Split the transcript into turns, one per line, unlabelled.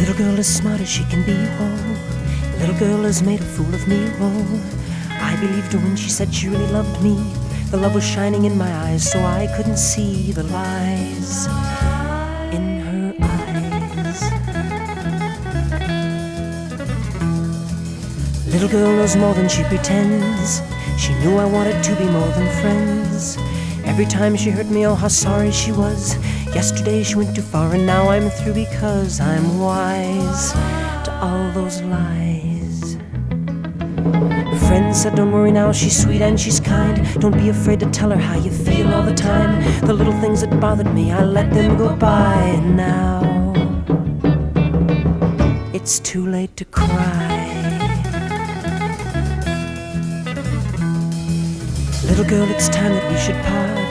Little girl as smart as she can be, whoa. Little girl has made a fool of me, whoa. I believed her when she said she really loved me. The love was shining in my eyes, so I couldn't see the lies in her eyes. Little girl knows more than she pretends. She knew I wanted to be more than friends. Every time she hurt me, oh how sorry she was. Yesterday she went too far and now I'm through because I'm wise to all those lies. Her friends said don't worry now, she's sweet and she's kind. Don't be afraid to tell her how you feel all the time. The little things that bothered me, I let them go by. And now it's too late to cry. Little girl, it's time that we should part.